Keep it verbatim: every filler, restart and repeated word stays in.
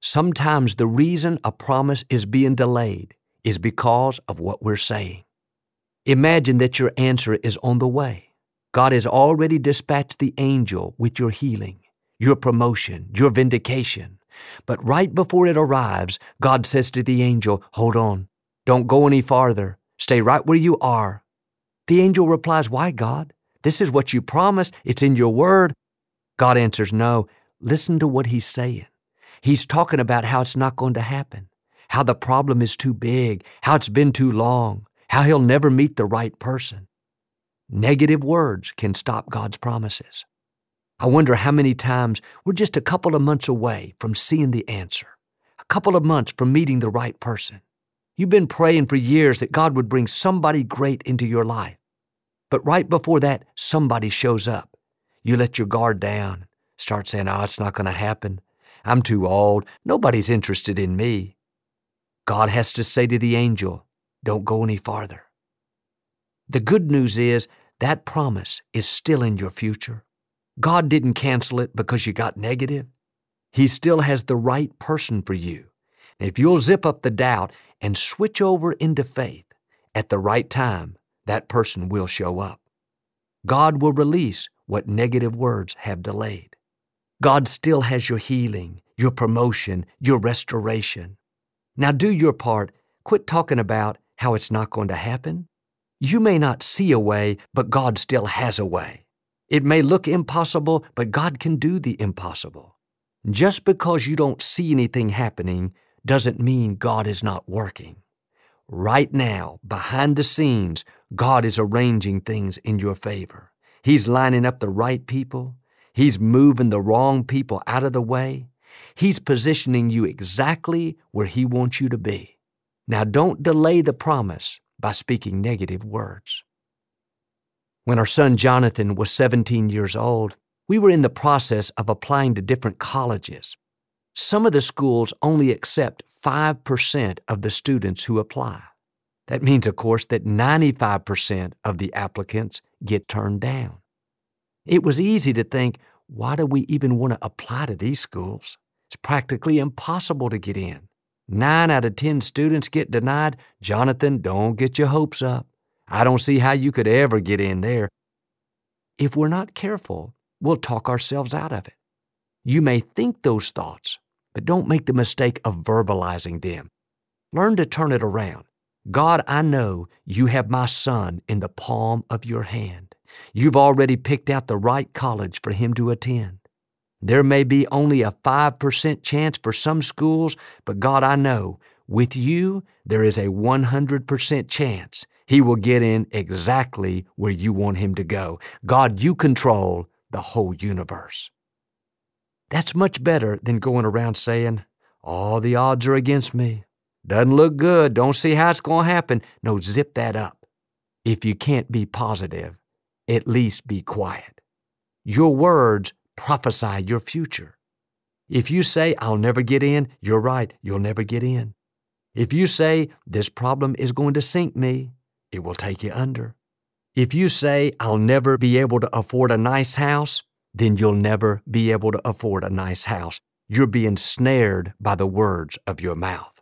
Sometimes the reason a promise is being delayed is because of what we're saying. Imagine that your answer is on the way. God has already dispatched the angel with your healing, your promotion, your vindication. But right before it arrives, God says to the angel, "Hold on, don't go any farther. Stay right where you are." The angel replies, "Why, God? This is what you promised. It's in your word." God answers, "No, listen to what he's saying. He's talking about how it's not going to happen, how the problem is too big, how it's been too long, how he'll never meet the right person." Negative words can stop God's promises. I wonder how many times we're just a couple of months away from seeing the answer, a couple of months from meeting the right person. You've been praying for years that God would bring somebody great into your life. But right before that somebody shows up, you let your guard down, start saying, "Oh, it's not going to happen. I'm too old. Nobody's interested in me." God has to say to the angel, "Don't go any farther." The good news is that promise is still in your future. God didn't cancel it because you got negative. He still has the right person for you. And if you'll zip up the doubt and switch over into faith, at the right time, that person will show up. God will release what negative words have delayed. God still has your healing, your promotion, your restoration. Now do your part. Quit talking about how it's not going to happen. You may not see a way, but God still has a way. It may look impossible, but God can do the impossible. Just because you don't see anything happening doesn't mean God is not working. Right now, behind the scenes, God is arranging things in your favor. He's lining up the right people. He's moving the wrong people out of the way. He's positioning you exactly where He wants you to be. Now don't delay the promise by speaking negative words. When our son Jonathan was seventeen years old, we were in the process of applying to different colleges. Some of the schools only accept five percent of the students who apply. That means, of course, that ninety-five percent of the applicants get turned down. It was easy to think, why do we even want to apply to these schools? It's practically impossible to get in. Nine out of ten students get denied. Jonathan, don't get your hopes up. I don't see how you could ever get in there. If we're not careful, we'll talk ourselves out of it. You may think those thoughts, but don't make the mistake of verbalizing them. Learn to turn it around. God, I know you have my son in the palm of your hand. You've already picked out the right college for him to attend. There may be only a five percent chance for some schools, but God, I know with you, there is a one hundred percent chance he will get in exactly where you want him to go. God, you control the whole universe. That's much better than going around saying, "All the odds are against me. Doesn't look good. Don't see how it's going to happen." No, zip that up. If you can't be positive, at least be quiet. Your words prophesy your future. If you say, "I'll never get in," you're right, you'll never get in. If you say, "This problem is going to sink me," it will take you under. If you say, "I'll never be able to afford a nice house," then you'll never be able to afford a nice house. You're being snared by the words of your mouth.